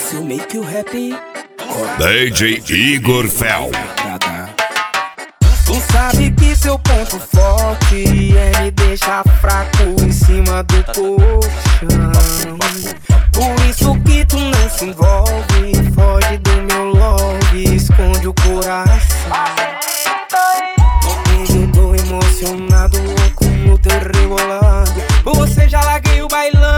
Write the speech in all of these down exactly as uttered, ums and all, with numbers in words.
This will make you happy. D J Igor Fel. Tu sabe que seu ponto forte é me deixar fraco em cima do colchão. Por isso que tu não se envolve, foge do meu love, esconde o coração. Eu tô emocionado, louco no teu rebolado. Você já larguei o bailão.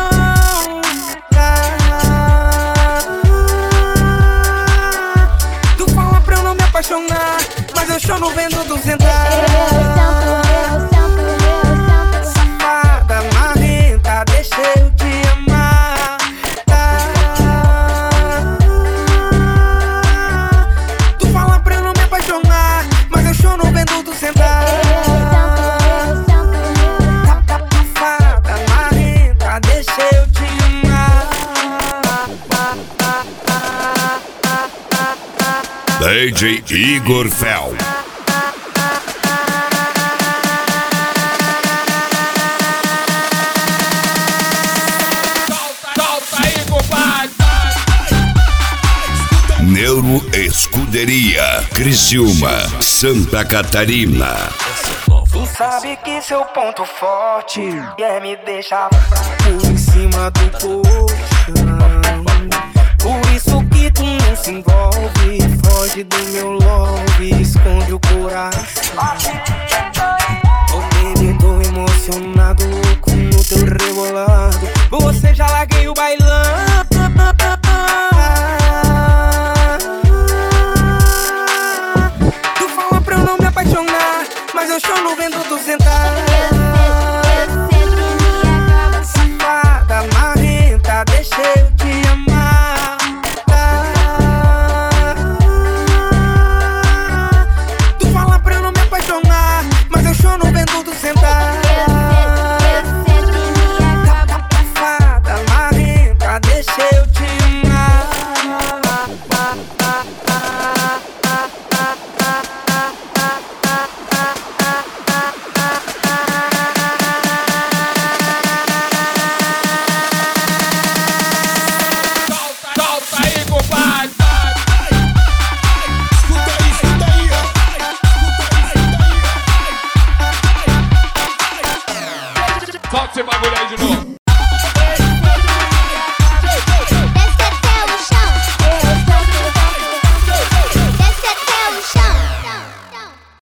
Tu fala pra eu não me apaixonar, mas eu choro vendo do central. Safada, marrenta, deixa eu te amar. Tu fala pra eu não me apaixonar, mas eu choro vendo do central. Safada, marrenta, deixa eu te amar. D J Igor Fel. Neuro Escuderia, Criciúma, Santa Catarina. Tu sabe que seu ponto forte é me deixar fraco em cima do colchão. Por isso que tu não se envolve, foge do meu love, esconde o coração. Oh baby, tô emocionado, louco no teu rebolado. Você já larguei o bailão. Tu fala pra eu não me apaixonar, mas eu choro vendo tu sentar. Safada, marrenta, deixa eu te amar. Tu fala pra eu não me apaixonar, mas eu choro vendo tu sentar. Safada, marrenta, deixa eu te amar. Solta esse bagulho aí de novo.